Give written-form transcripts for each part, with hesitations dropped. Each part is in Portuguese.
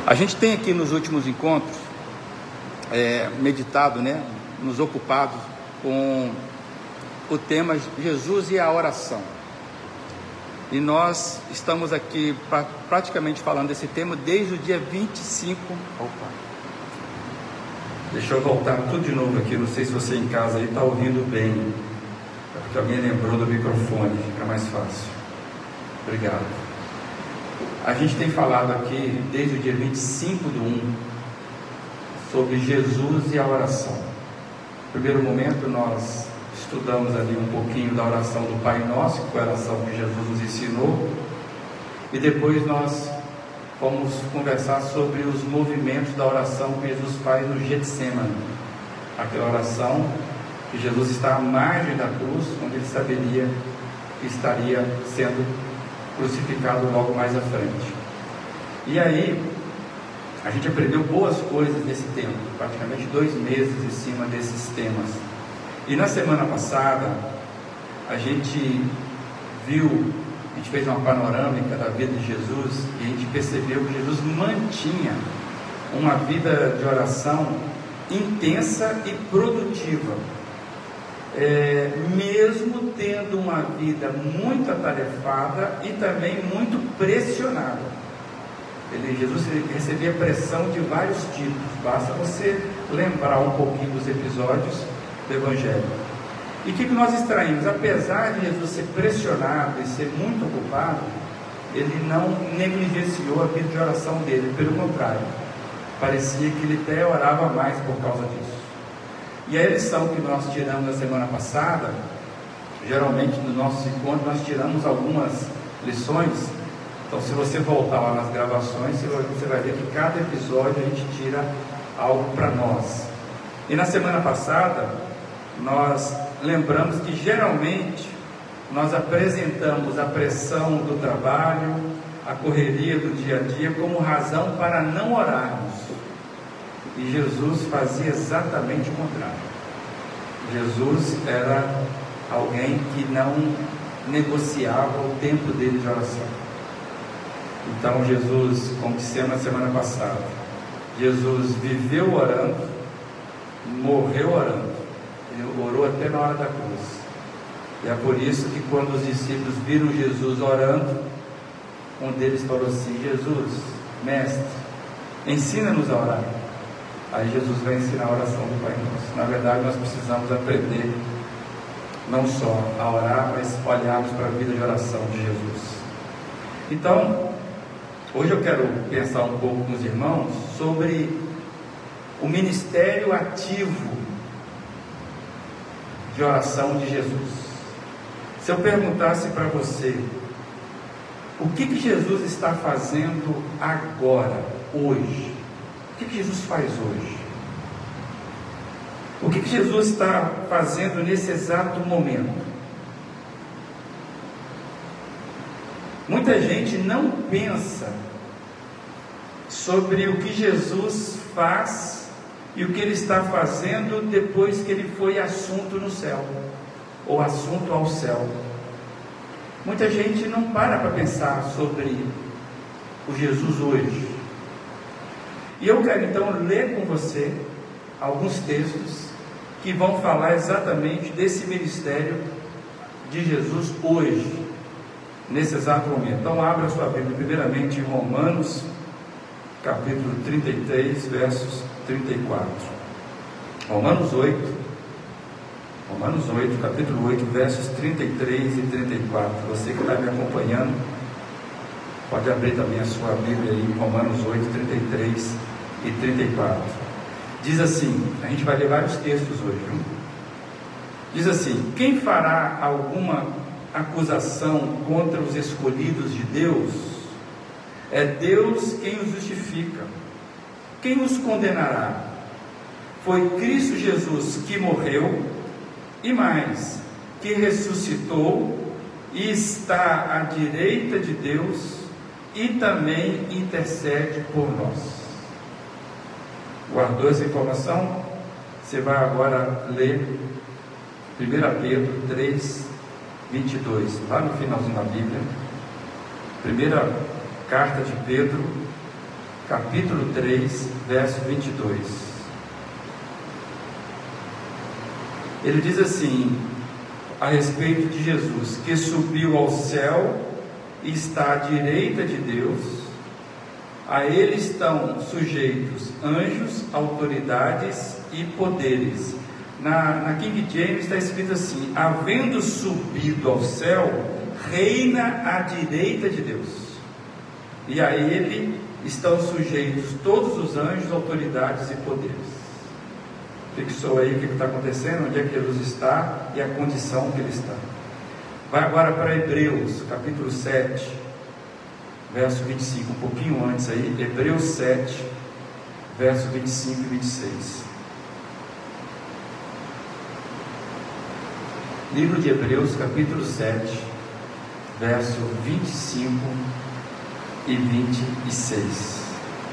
A gente tem aqui nos últimos encontros meditado, nos ocupado com o tema Jesus e a oração. E nós estamos aqui praticamente falando desse tema desde o dia 25. Deixa eu voltar tudo de novo aqui, não sei se você em casa aí está ouvindo bem, é porque alguém lembrou do microfone, fica mais fácil. Obrigado. A gente tem falado aqui desde o dia 25/1 sobre Jesus e a oração. No primeiro momento nós estudamos ali um pouquinho da oração do Pai Nosso, que foi a oração que Jesus nos ensinou, e depois nós vamos conversar sobre os movimentos da oração que Jesus faz no Getsemane, aquela oração que Jesus está à margem da cruz, onde ele saberia que estaria sendo crucificado logo mais à frente. E aí a gente aprendeu boas coisas nesse tempo, praticamente 2 meses em cima desses temas. E na semana passada a gente fez uma panorâmica da vida de Jesus e a gente percebeu que Jesus mantinha uma vida de oração intensa e produtiva, mesmo tendo uma vida muito atarefada e também muito pressionada. Jesus recebia pressão de vários tipos, basta você lembrar um pouquinho dos episódios do Evangelho. E o que nós extraímos? Apesar de Jesus ser pressionado e ser muito ocupado, ele não negligenciou a vida de oração dele, pelo contrário, parecia que ele até orava mais por causa disso. E a lição que nós tiramos na semana passada, geralmente nos nossos encontros nós tiramos algumas lições. Então, se você voltar lá nas gravações, você vai ver que cada episódio a gente tira algo para nós. E na semana passada nós lembramos que geralmente nós apresentamos a pressão do trabalho, a correria do dia a dia como razão para não orarmos. E Jesus fazia exatamente o contrário. Jesus era alguém que não negociava o tempo dele de oração. Então Jesus, como dissemos na semana passada, Jesus viveu orando, morreu orando. Ele orou até na hora da cruz. E é por isso que quando os discípulos viram Jesus orando, um deles falou assim: Jesus, mestre, ensina-nos a orar. Aí Jesus vai ensinar a oração do Pai Nosso. Na verdade, nós precisamos aprender não só a orar, mas olharmos para a vida de oração de Jesus. Então, hoje eu quero pensar um pouco com os irmãos sobre o ministério ativo de oração de Jesus. Se eu perguntasse para você, o que Jesus está fazendo agora, hoje? O que Jesus faz hoje? O que Jesus está fazendo nesse exato momento? Muita gente não pensa sobre o que Jesus faz e o que ele está fazendo depois que ele foi assunto no céu, ou assunto ao céu. Muita gente não para pensar sobre o Jesus hoje. E eu quero então ler com você alguns textos que vão falar exatamente desse ministério de Jesus hoje, nesse exato momento. Então abra sua Bíblia primeiramente em Romanos, capítulo 33, versos 34. Romanos 8, capítulo 8, versos 33 e 34. Você que está me acompanhando, pode abrir também a sua Bíblia aí, Romanos 8, 33 e 34. Diz assim, a gente vai ler vários textos hoje, viu? Diz assim: quem fará alguma acusação contra os escolhidos de Deus? É Deus quem os justifica. Quem os condenará? Foi Cristo Jesus que morreu, e mais, que ressuscitou e está à direita de Deus e também intercede por nós. Guardou essa informação? Você vai agora ler 1 Pedro 3, 22, lá no finalzinho da Bíblia. Primeira carta de Pedro, capítulo 3, verso 22. Ele diz assim, a respeito de Jesus, que subiu ao céu e está à direita de Deus, a ele estão sujeitos anjos, autoridades e poderes. Na King James está escrito assim, havendo subido ao céu, reina à direita de Deus, e a ele estão sujeitos todos os anjos, autoridades e poderes. Fixou aí o que está acontecendo, onde é que Jesus está e a condição que ele está. Vai agora para Hebreus, capítulo 7, verso 25, um pouquinho antes aí, Hebreus 7, verso 25 e 26. Livro de Hebreus, capítulo 7, verso 25 e 26.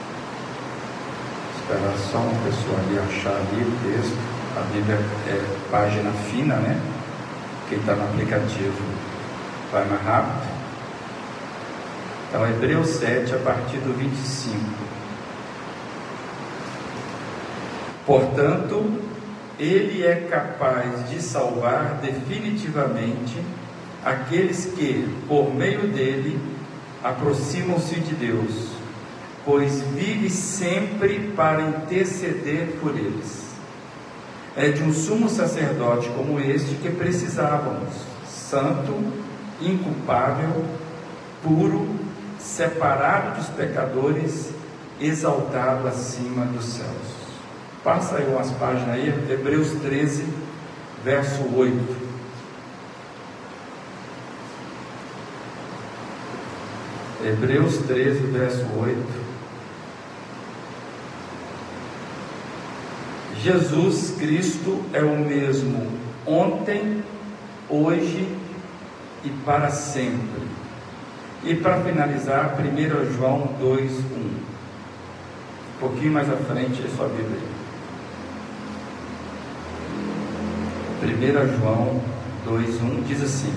Esperar só uma pessoa ali achar ali o texto. A Bíblia é página fina, né? Quem está no aplicativo vai mais rápido. Então, Hebreus 7, a partir do 25. Portanto, ele é capaz de salvar definitivamente aqueles que, por meio dele, aproximam-se de Deus, pois vive sempre para interceder por eles. É de um sumo sacerdote como este que precisávamos, santo, inculpável, puro, separado dos pecadores, exaltado acima dos céus. Passa aí umas páginas aí, Hebreus 13, verso 8. Hebreus 13, verso 8. Jesus Cristo é o mesmo ontem, hoje e para sempre. E para finalizar, 1 João 2, 1. Um pouquinho mais à frente é sua Bíblia. 1 João 2, 1 diz assim: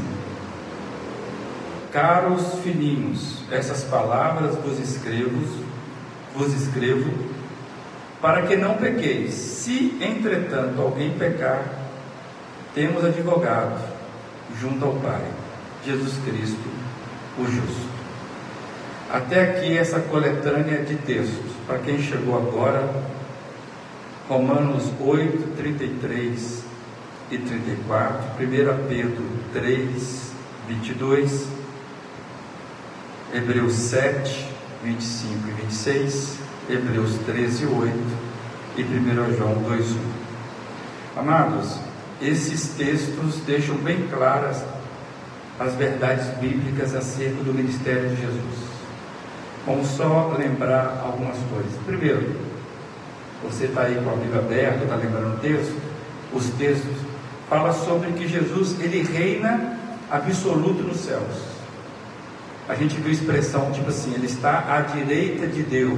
caros filhinhos, essas palavras vos escrevo, para que não pequeis. Se, entretanto, alguém pecar, temos advogado junto ao Pai, Jesus Cristo, o justo. Até aqui essa coletânea de textos. Para quem chegou agora, Romanos 8, 33 e 34, 1 Pedro 3, 22, Hebreus 7, 25 e 26, Hebreus 13, 8 e 1 João 2, 1. Amados, esses textos deixam bem claras as verdades bíblicas acerca do ministério de Jesus. Vamos só lembrar algumas coisas. Primeiro, você está aí com a Bíblia aberta, está lembrando o texto? Os textos falam sobre que Jesus, ele reina absoluto nos céus. A gente viu a expressão tipo assim, ele está à direita de Deus.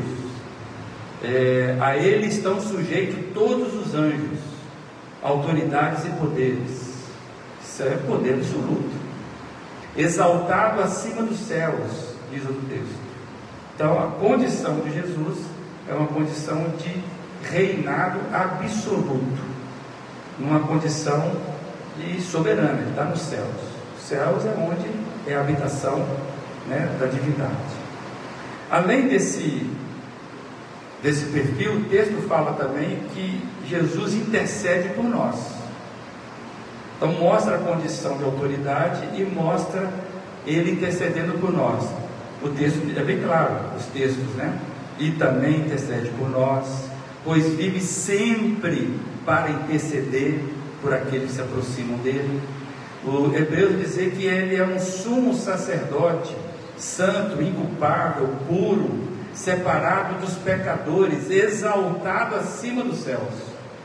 A ele estão sujeitos todos os anjos, autoridades e poderes. Isso é poder absoluto. Exaltado acima dos céus, diz o texto. Então, a condição de Jesus é uma condição de reinado absoluto, numa condição de soberana. Ele está nos céus. Os céus é onde é a habitação, né, da divindade. Além desse perfil, o texto fala também que Jesus intercede por nós. Então mostra a condição de autoridade e mostra ele intercedendo por nós. O texto é bem claro, os textos, né? E também intercede por nós, pois vive sempre para interceder por aqueles que se aproximam dele. O Hebreus dizer que ele é um sumo sacerdote, santo, inculpável, puro, separado dos pecadores, exaltado acima dos céus.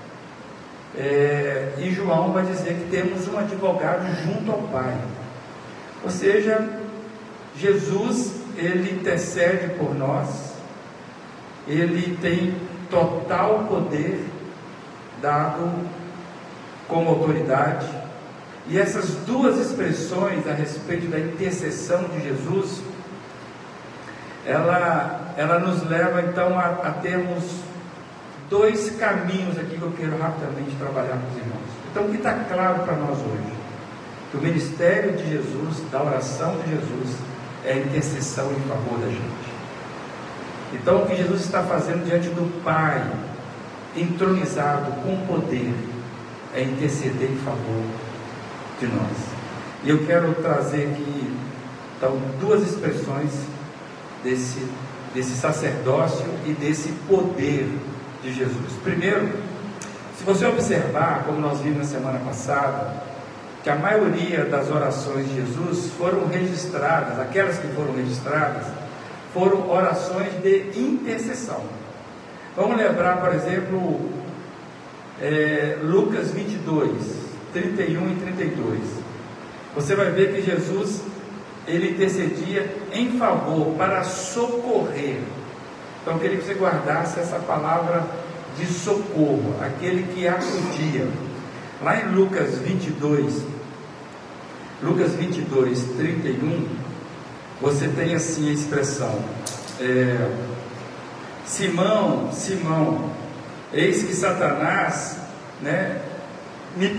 E João vai dizer que temos um advogado junto ao Pai. Ou seja, Jesus, ele intercede por nós, ele tem total poder dado como autoridade. E essas duas expressões a respeito da intercessão de Jesus, ela ela nos leva então a termos dois caminhos aqui que eu quero rapidamente trabalhar com os irmãos. Então, o que está claro para nós hoje? Que o ministério de Jesus, da oração de Jesus, é a intercessão em favor da gente. Então, o que Jesus está fazendo diante do Pai, entronizado com poder, é interceder em favor de nós. E eu quero trazer aqui então duas expressões desse sacerdócio e desse poder de Jesus. Primeiro, se você observar, como nós vimos na semana passada, que a maioria das orações de Jesus foram registradas, aquelas que foram registradas, foram orações de intercessão. Vamos lembrar, por exemplo, Lucas 22, 31 e 32. Você vai ver que Jesus, ele intercedia em favor, para socorrer. Então eu queria que você guardasse essa palavra de socorro, aquele que acudia. Lá em Lucas 22, 31, você tem assim a expressão: Simão, Simão, eis que Satanás, né, me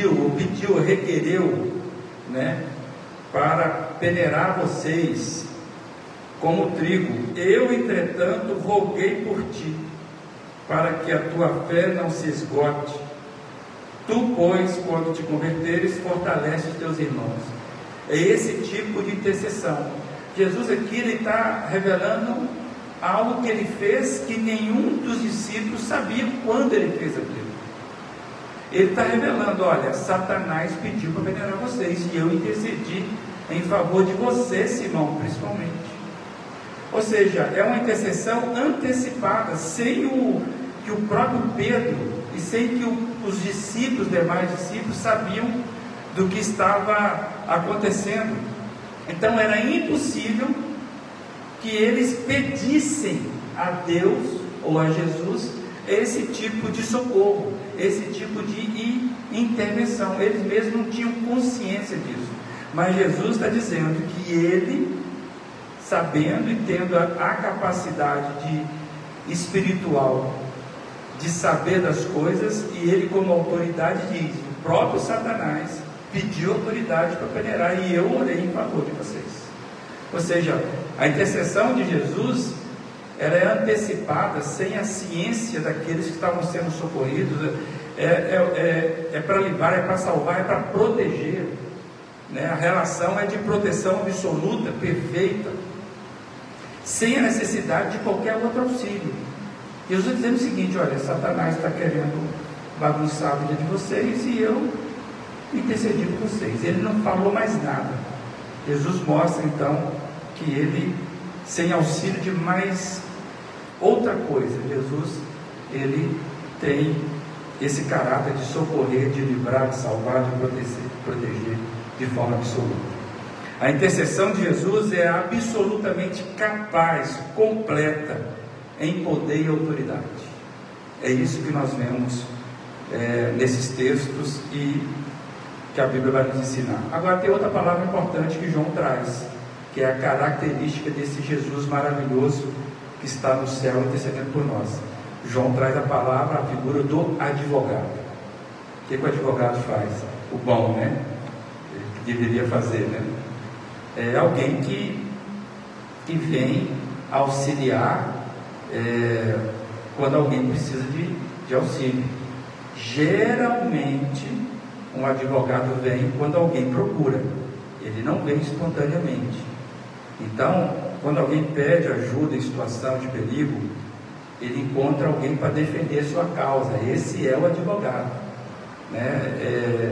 requereu, né, para peneirar vocês como trigo. Eu, entretanto, roguei por ti, para que a tua fé não se esgote. Tu, pois, quando te converteres, fortalece os teus irmãos. É esse tipo de intercessão. Jesus aqui, ele está revelando algo que ele fez que nenhum dos discípulos sabia quando ele fez aquilo. Ele está revelando: olha, Satanás pediu para peneirar vocês, e eu intercedi em favor de você, Simão, principalmente. Ou seja, é uma intercessão antecipada, sem que o próprio Pedro e sem que os discípulos, demais discípulos, sabiam do que estava acontecendo. Então era impossível que eles pedissem a Deus ou a Jesus esse tipo de socorro, esse tipo de intervenção. Eles mesmos não tinham consciência disso, mas Jesus está dizendo que ele, sabendo e tendo a capacidade espiritual de saber das coisas, e ele, como autoridade, diz: o próprio Satanás pediu autoridade para peneirar, e eu orei em favor de vocês. Ou seja, a intercessão de Jesus, ela é antecipada, sem a ciência daqueles que estavam sendo socorridos. É para livrar, é para salvar, é para proteger, né? A relação é de proteção absoluta, perfeita, sem a necessidade de qualquer outro auxílio. Jesus está dizendo o seguinte: olha, Satanás está querendo bagunçar a vida de vocês, e eu intercedi por vocês. Ele não falou mais nada. Jesus mostra então que ele, sem auxílio de mais outra coisa, Jesus, ele tem esse caráter de socorrer, de livrar, de salvar, de proteger de forma absoluta. A intercessão de Jesus é absolutamente capaz, completa, em poder e autoridade. É isso que nós vemos nesses textos e que a Bíblia vai nos ensinar. Agora tem outra palavra importante que João traz, que é a característica desse Jesus maravilhoso que está no céu intercedendo por nós. João traz a palavra, a figura do advogado. O que o advogado faz? O bom, né? Que deveria fazer, né? É alguém que vem auxiliar quando alguém precisa de auxílio. Geralmente, um advogado vem quando alguém procura. Ele não vem espontaneamente. Então, quando alguém pede ajuda em situação de perigo, ele encontra alguém para defender sua causa. Esse é o advogado, né?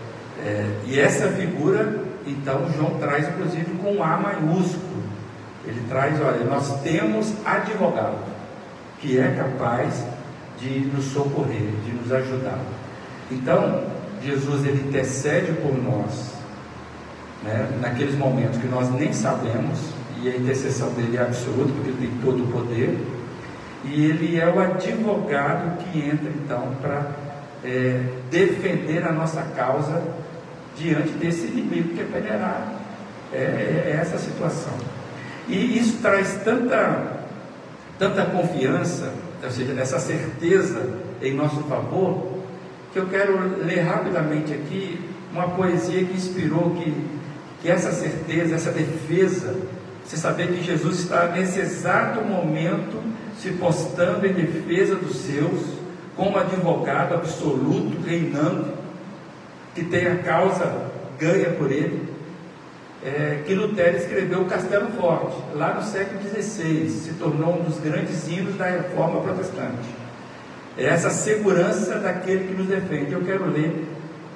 E essa figura, então, João traz inclusive com um A maiúsculo. Ele traz: olha, nós temos advogado que é capaz de nos socorrer, de nos ajudar. Então, Jesus, ele intercede por nós, né, naqueles momentos que nós nem sabemos, e a intercessão dele é absoluta, porque ele tem todo o poder, e ele é o advogado que entra então para defender a nossa causa diante desse inimigo que é peneirar. É essa situação, e isso traz tanta tanta confiança, ou seja, essa certeza em nosso favor, que eu quero ler rapidamente aqui uma poesia que inspirou que essa certeza, essa defesa, você saber que Jesus está nesse exato momento se postando em defesa dos seus, como advogado absoluto, reinando, que tem a causa ganha por ele, que Lutero escreveu Castelo Forte, lá no século XVI, se tornou um dos grandes hinos da Reforma Protestante. É essa segurança daquele que nos defende. Eu quero ler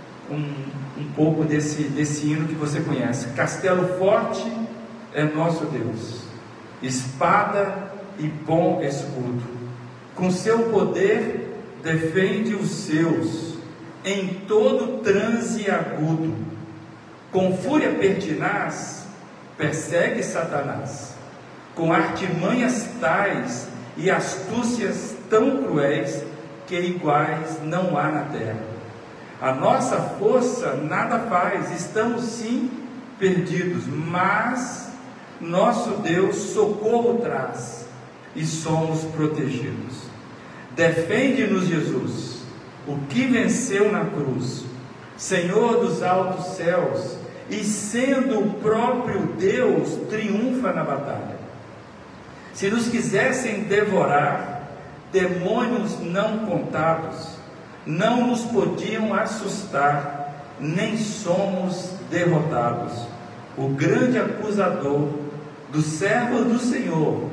um pouco desse hino que você conhece. Castelo forte é nosso Deus, espada e bom escudo, com seu poder defende os seus em todo transe agudo, com fúria pertinaz persegue Satanás, com artimanhas tais e astúcias tão cruéis que iguais não há na terra. A nossa força nada faz, estamos sim perdidos, mas nosso Deus socorro traz e somos protegidos. Defende-nos, Jesus, o que venceu na cruz, Senhor dos altos céus, e sendo o próprio Deus, triunfa na batalha. Se nos quisessem devorar, demônios não contados, não nos podiam assustar, nem somos derrotados. O grande acusador dos servos do Senhor,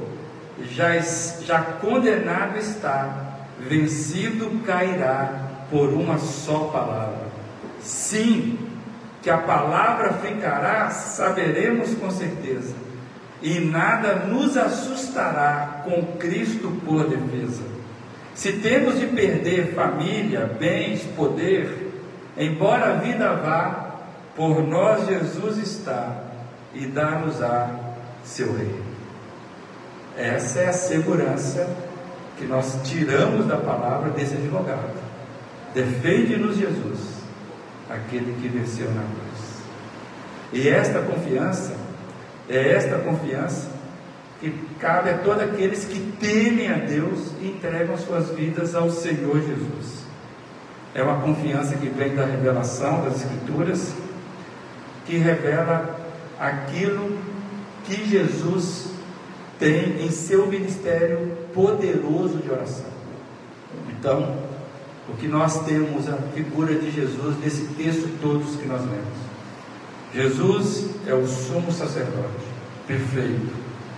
já condenado está, vencido cairá por uma só palavra. Sim, que a palavra ficará, saberemos com certeza, e nada nos assustará com Cristo por defesa. Se temos de perder família, bens, poder, embora a vida vá, por nós Jesus está, e dá-nos-á seu reino. Essa é a segurança que nós tiramos da palavra desse advogado. Defende-nos, Jesus, aquele que venceu na cruz. E esta confiança que cabe a todos aqueles que temem a Deus e entregam suas vidas ao Senhor Jesus. É uma confiança que vem da revelação das Escrituras, que revela aquilo que Jesus tem em seu ministério poderoso de oração. Então, o que nós temos a figura de Jesus nesse texto todos que nós lemos. Jesus é o sumo sacerdote perfeito.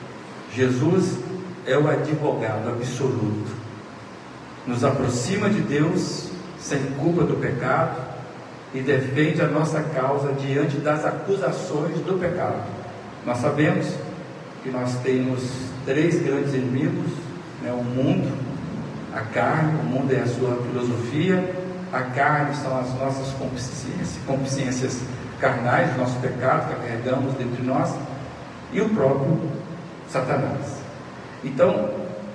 Jesus é o advogado absoluto. Nos aproxima de Deus sem culpa do pecado e defende a nossa causa diante das acusações do pecado. Nós sabemos que nós temos três grandes inimigos, o mundo, a carne. O mundo é a sua filosofia, a carne são as nossas concupiscências carnais, o nosso pecado que carregamos dentro de nós, e o próprio Satanás. Então,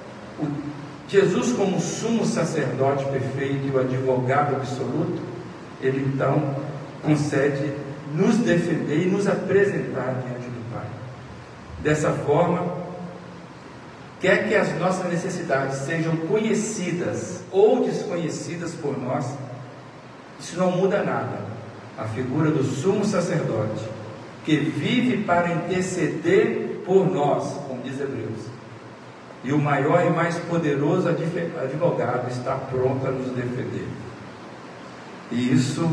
Jesus, como sumo sacerdote perfeito e o advogado absoluto, ele então concede nos defender e nos apresentar diante do Pai. Dessa forma, quer que as nossas necessidades sejam conhecidas ou desconhecidas por nós, isso não muda nada. A figura do sumo sacerdote, que vive para interceder por nós, como diz Hebreus, e o maior e mais poderoso advogado está pronto a nos defender. E isso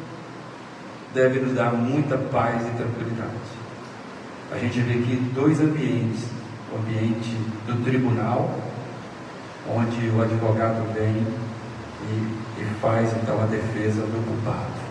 deve nos dar muita paz e tranquilidade. A gente vê aqui dois ambientes: o ambiente do tribunal, onde o advogado vem e faz então a defesa do culpado,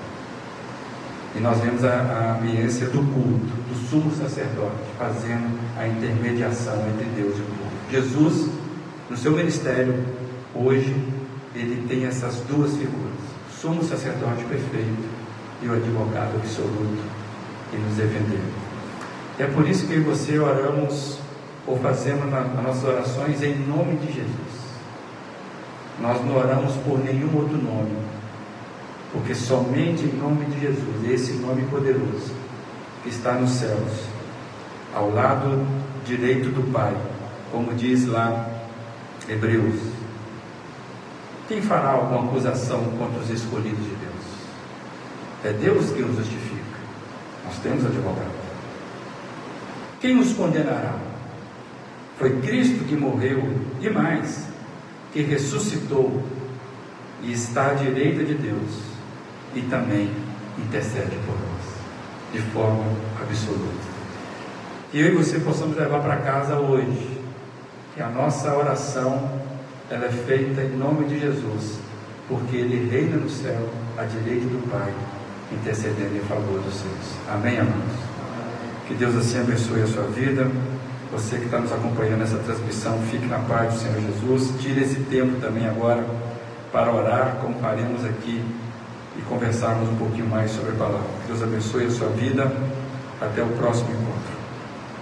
e nós vemos a ambiência do culto, do sumo sacerdote, fazendo a intermediação entre Deus e o povo. Jesus, no seu ministério, hoje, ele tem essas duas figuras: o sumo sacerdote perfeito e o advogado absoluto que nos defendeu. É por isso que eu e você oramos, ou fazemos as nossas orações em nome de Jesus. Nós não oramos por nenhum outro nome, porque somente em nome de Jesus, esse nome poderoso, que está nos céus, ao lado direito do Pai, como diz lá Hebreus. Quem fará alguma acusação contra os escolhidos de Deus? É Deus que os justifica. Nós temos advogado. Quem os condenará? Foi Cristo que morreu e mais, que ressuscitou e está à direita de Deus e também intercede por nós, de forma absoluta. Que eu e você possamos levar para casa hoje, que a nossa oração, ela é feita em nome de Jesus, porque Ele reina no céu, à direita do Pai, intercedendo em favor dos seus. Amém, amados? Que Deus assim abençoe a sua vida. Você que está nos acompanhando nessa transmissão, fique na paz do Senhor Jesus. Tire esse tempo também agora para orar, como faremos aqui, e conversarmos um pouquinho mais sobre a palavra. Que Deus abençoe a sua vida. Até o próximo encontro.